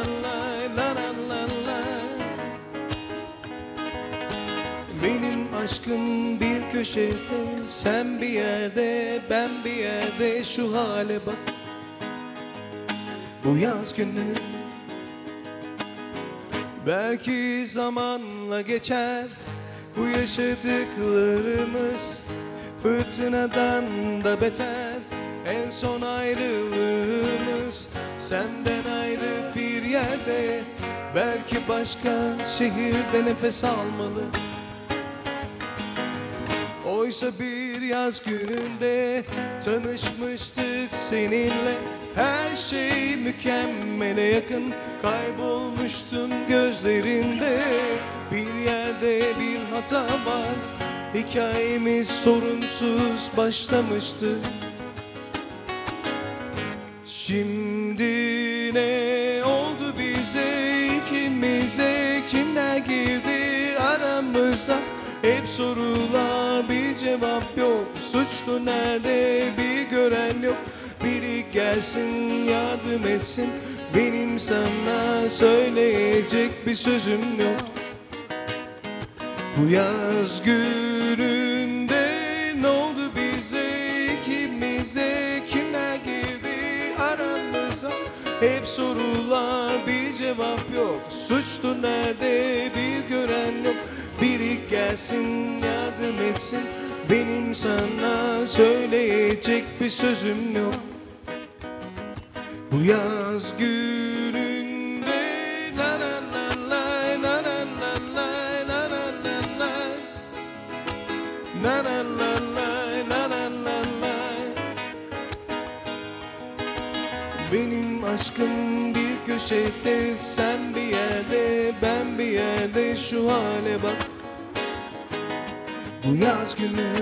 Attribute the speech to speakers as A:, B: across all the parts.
A: la la la la. Benim aşkım bir köşede, sen bir yerde, ben bir yerde, şu hale bak. Bu yaz günü belki zamanla geçer, bu yaşadıklarımız fırtınadan da beter. En son ayrılığımız senden ayrı bir yerde, belki başka şehirde nefes almalı. Oysa bir yaz gününde tanışmıştık seninle, her şey mükemmele yakın. Kaybolmuştun gözlerinde, bir yerde bir hata var. Hikayemiz sorunsuz başlamıştı. Şimdi ne oldu bize, ikimize, kimler girdi aramıza? Hep sorular, bir cevap yok. Suçlu nerede, bir gören yok. Biri gelsin yardım etsin, benim sana söyleyecek bir sözüm yok. Bu yaz gününde ne oldu bize, ikimize, kimler girdi aramıza? Hep sorular, bir cevap yok. Suçlu nerede, bir gören yok. Biri gelsin yardım etsin, benim sana söyleyecek bir sözüm yok. Bu yaz gününde la la la la la la la la la la la la la la la la. Benim aşkım bir köşede, sen bir yerde, ben bir yerde, şu hale bak. Bu yaz günü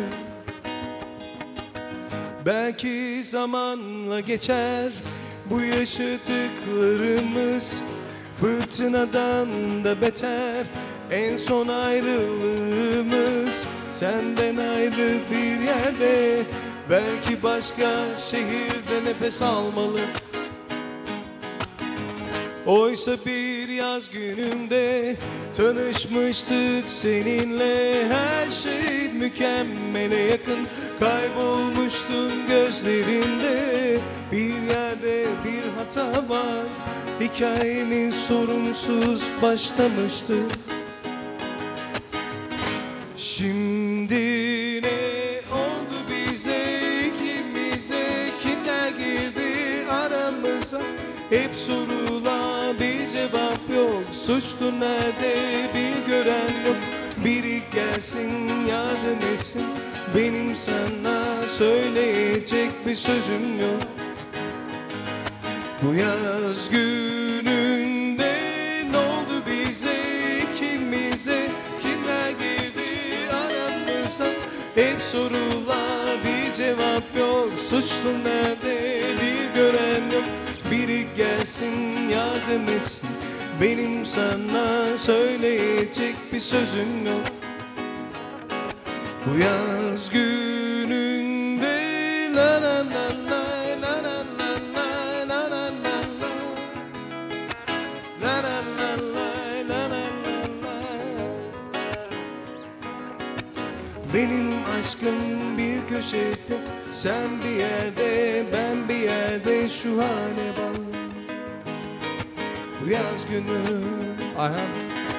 A: belki zamanla geçer, bu yaşadıklarımız fırtınadan da beter. En son ayrılığımız senden ayrı bir yerde, belki başka şehirde nefes almalı. Oysa bir yaz gününde tanışmıştık seninle, her şey mükemmele yakın. Kaybolmuştun gözlerinde, bir yerde bir hata var. Hikayemiz sorunsuz başlamıştı. Şimdi ne oldu bize, ikimize, kimler girdi aramıza? Hep sorular, bir cevap yok. Suçlu nerede, bir gören yok. Biri gelsin yardım etsin, benim sana söyleyecek bir sözüm yok. Bu yaz gününde ne oldu bize, ikimize, kimler girdi aramıza? Hep sorular, bir cevap yok. Suçlu nerede, bir gören yok. Biri gelsin yardım etsin, benim sana söyleyecek bir sözüm yok. Bu yaz gününde la la la la la la la la la la la la la la la. Benim aşkım bir köşede, sen bir yerde, ben bir yerde, şu hale bak. Bu yaz günü Ayhan.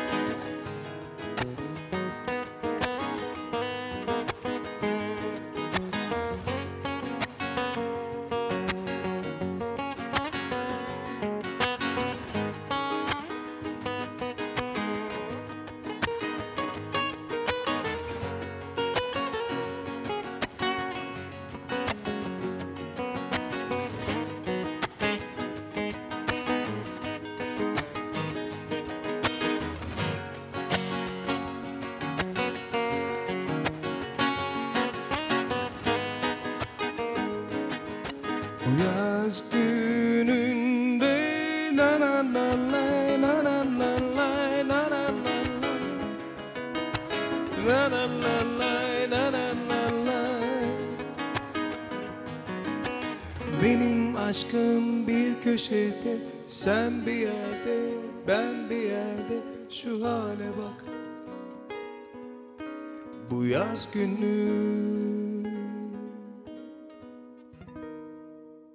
A: Bu yaz gününde na na na na na na na na na na na na na na na. Benim aşkım bir köşede, sen bir yerde, ben bir yerde, şu hale bak. Bu yaz günü